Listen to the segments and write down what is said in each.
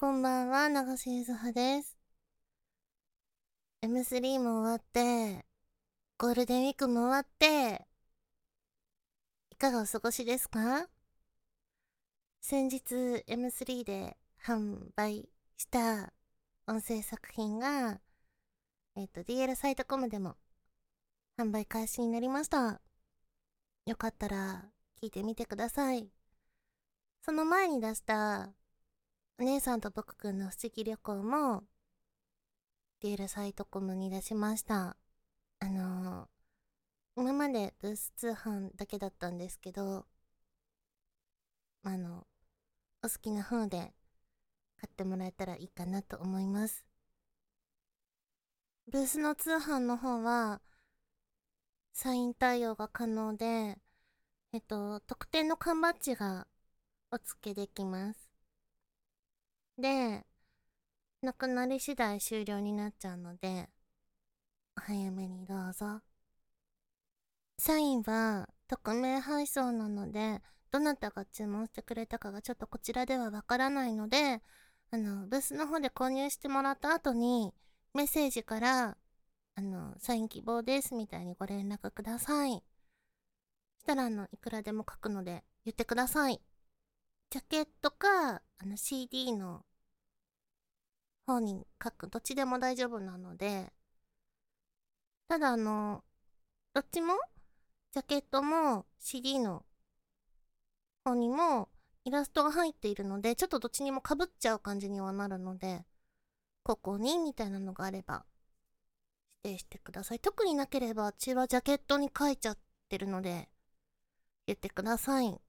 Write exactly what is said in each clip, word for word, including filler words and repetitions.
こんばんは、長瀬ゆずはです。エムスリー も終わって、ゴールデンウィークも終わって、いかがお過ごしですか？先日 エムスリー で販売した音声作品が、えっと、ディーエル サイトコムでも販売開始になりました。よかったら聞いてみてください。その前に出したお姉さんと僕くんの不思議旅行も ディーエル サイトコムに出しました。あのー今までブース通販だけだったんですけど、あの、お好きな方で買ってもらえたらいいかなと思います。ブースの通販の方は、サイン対応が可能で、えっと、特典の缶バッジがお付けできます。で、なくなり次第終了になっちゃうので、お早めにどうぞ。サインは匿名配送なので、どなたが注文してくれたかがちょっとこちらではわからないので、あの、ブースの方で購入してもらった後に、メッセージから、あの、サイン希望ですみたいにご連絡ください。したら、あの、いくらでも書くので言ってください。ジャケットか、あの、シーディー の方に書く、どっちでも大丈夫なので、ただ、あの、どっちも、ジャケットも シーディー の方にもイラストが入っているので、ちょっとどっちにもかぶっちゃう感じにはなるので、ここにみたいなのがあれば指定してください。特になければ、あっちはジャケットに書いちゃってるので、言ってください。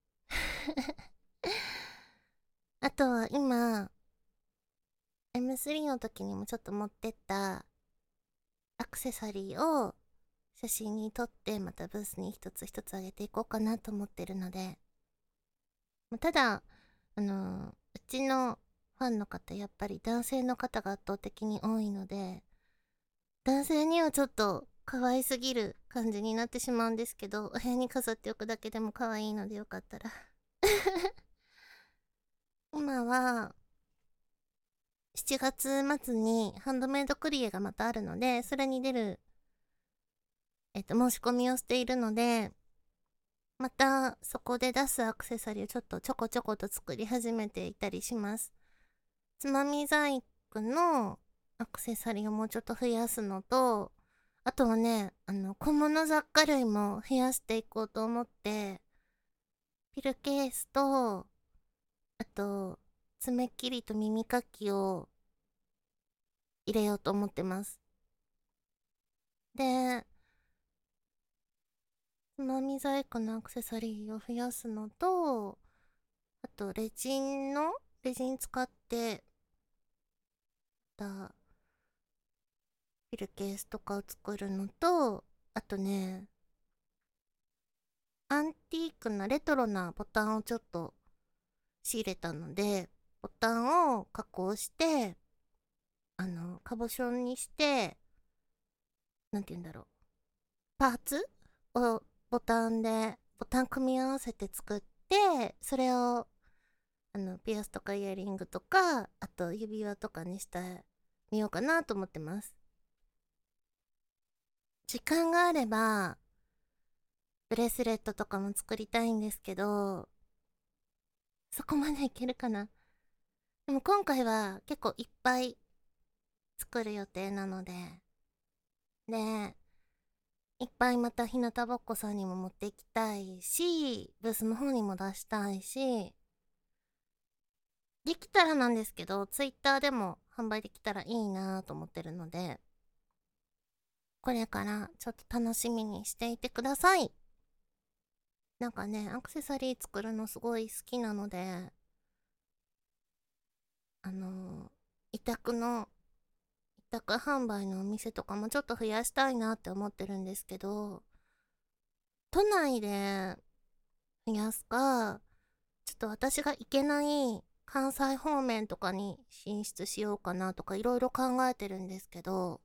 あとは今、エムスリー の時にもちょっと持ってったアクセサリーを写真に撮ってまたブースに一つ一つあげていこうかなと思ってるので、ただ、あのーうちのファンの方、やっぱり男性の方が圧倒的に多いので、男性にはちょっと可愛すぎる感じになってしまうんですけど、お部屋に飾っておくだけでも可愛いのでよかったら。今は、しちがつ末にハンドメイドクリエがまたあるので、それに出る、えっと、申し込みをしているので、またそこで出すアクセサリーをちょっとちょこちょこと作り始めていたりします。つまみ細工のアクセサリーをもうちょっと増やすのと、あとはね、あの、小物雑貨類も増やしていこうと思って、ピルケースと、あと、爪切りと耳かきを入れようと思ってます。で、つまみ細工のアクセサリーを増やすのと、あと、レジンの、レジン使って、たピルケースとかを作るのと、あとね、アンティークなレトロなボタンをちょっと仕入れたので、ボタンを加工して、あの、カボションにして、なんて言うんだろう。パーツをボタンで、ボタン組み合わせて作って、それを、あの、ピアスとかイヤリングとか、あと指輪とかにしてみようかなと思ってます。時間があれば、ブレスレットとかも作りたいんですけど、そこまでいけるかな。でも今回は結構いっぱい作る予定なので、で、いっぱいまた日向ぼっこさんにも持っていきたいし、ブースの方にも出したいし、できたらなんですけど、ツイッターでも販売できたらいいなと思ってるので、これからちょっと楽しみにしていてください。なんかね、アクセサリー作るのすごい好きなので、あのー委託の委託販売のお店とかもちょっと増やしたいなって思ってるんですけど、都内で増やすか、ちょっと私が行けない関西方面とかに進出しようかなとかいろいろ考えてるんですけど、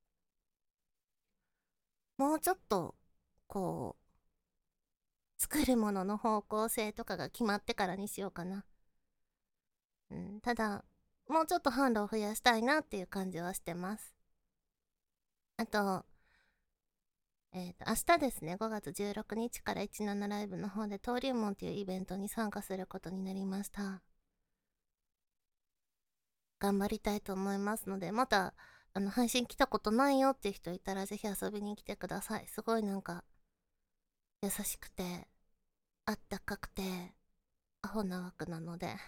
もうちょっと、こう、作るものの方向性とかが決まってからにしようかな。うん、ただ、 もうちょっと販路を増やしたいなっていう感じはしてます。あと、えっと、明日ですね、ごがつじゅうろくにちからじゅうななライブの方で登竜門っていうイベントに参加することになりました。頑張りたいと思いますので、また、あの、配信来たことないよっていう人いたらぜひ遊びに来てください。すごいなんか、優しくて、あったかくて、アホな枠なので。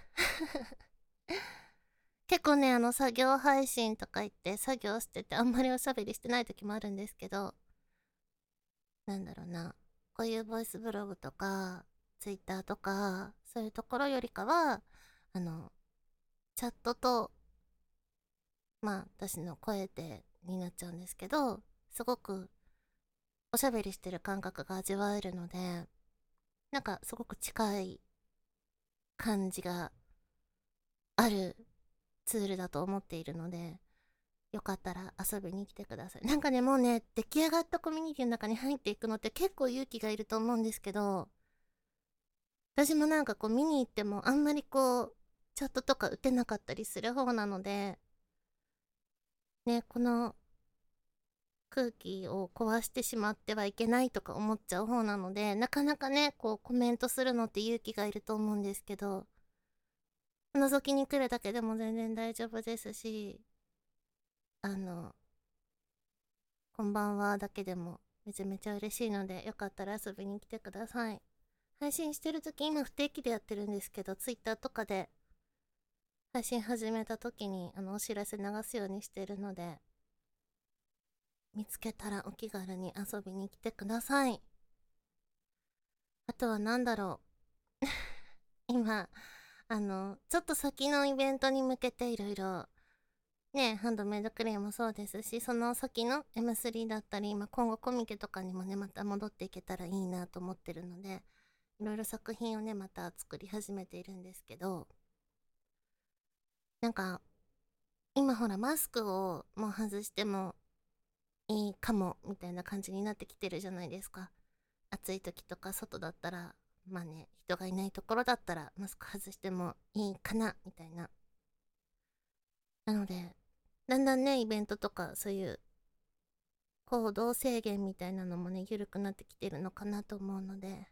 結構ね、あの、作業配信とか言って作業しててあんまりおしゃべりしてない時もあるんですけど、なんだろうな、こういうボイスブログとか、ツイッターとか、そういうところよりかは、あの、チャットと、まあ、私の声で、になっちゃうんですけど、すごくおしゃべりしてる感覚が味わえるので、なんかすごく近い感じがあるツールだと思っているので、よかったら遊びに来てください。なんかね、もうね、出来上がったコミュニティの中に入っていくのって結構勇気がいると思うんですけど、私もなんかこう見に行ってもあんまりこう、チャットとか打てなかったりする方なので、ね、この空気を壊してしまってはいけないとか思っちゃう方なので、なかなかね、こうコメントするのって勇気がいると思うんですけど、覗きに来るだけでも全然大丈夫ですし、あの、こんばんはだけでもめちゃめちゃ嬉しいので、よかったら遊びに来てください。配信してる時今不定期でやってるんですけど、Twitter とかで配信始めた時にあのお知らせ流すようにしてるので、見つけたらお気軽に遊びに来てください。あとは何だろう。今、あの、ちょっと先のイベントに向けていろいろ、ね、ハンドメイドクリームもそうですし、その先の エムスリー だったり、今今後コミケとかにもね、また戻っていけたらいいなと思ってるので、いろいろ作品をね、また作り始めているんですけど、なんか、今ほら、マスクをもう外してもいいかも、みたいな感じになってきてるじゃないですか。暑い時とか外だったら、まあね、人がいないところだったらマスク外してもいいかな、みたいな。なので、だんだんね、イベントとかそういう行動制限みたいなのもね、緩くなってきてるのかなと思うので、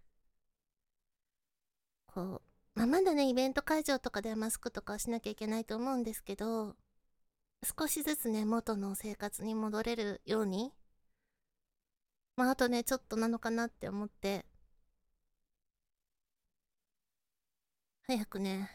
こう、まあ、まだね、イベント会場とかではマスクとかしなきゃいけないと思うんですけど、少しずつね、元の生活に戻れるように、まあ、あとね、ちょっとなのかなって思って、早くね、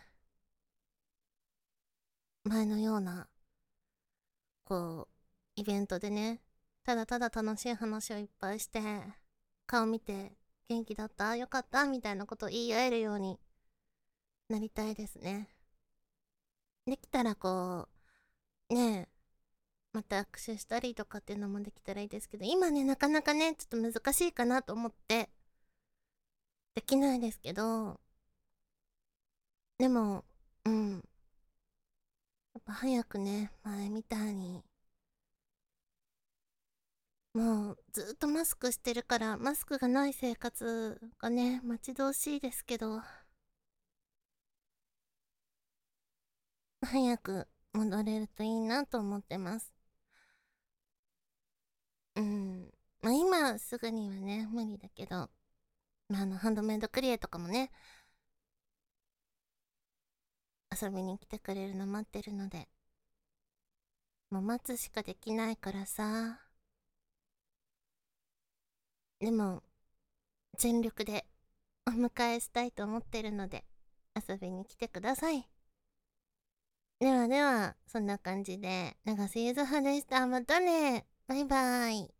前のような、こう、イベントでね、ただただ楽しい話をいっぱいして、顔見て、元気だったよかったみたいなことを言い合えるようになりたいですね。できたらこう、ねえ、また握手したりとかっていうのもできたらいいですけど、今ね、なかなかね、ちょっと難しいかなと思って、できないですけど、でも、うん、やっぱ早くね、前みたいに、もうずっとマスクしてるから、マスクがない生活がね、待ち遠しいですけど、早く戻れるといいなと思ってます。うん。まあ今すぐにはね、無理だけど、まああの、ハンドメイドクリエとかもね、遊びに来てくれるの待ってるので、もう待つしかできないからさ。でも、全力でお迎えしたいと思ってるので、遊びに来てください。ではでは、そんな感じで、長瀬ゆずはでした。またね。バイバイ。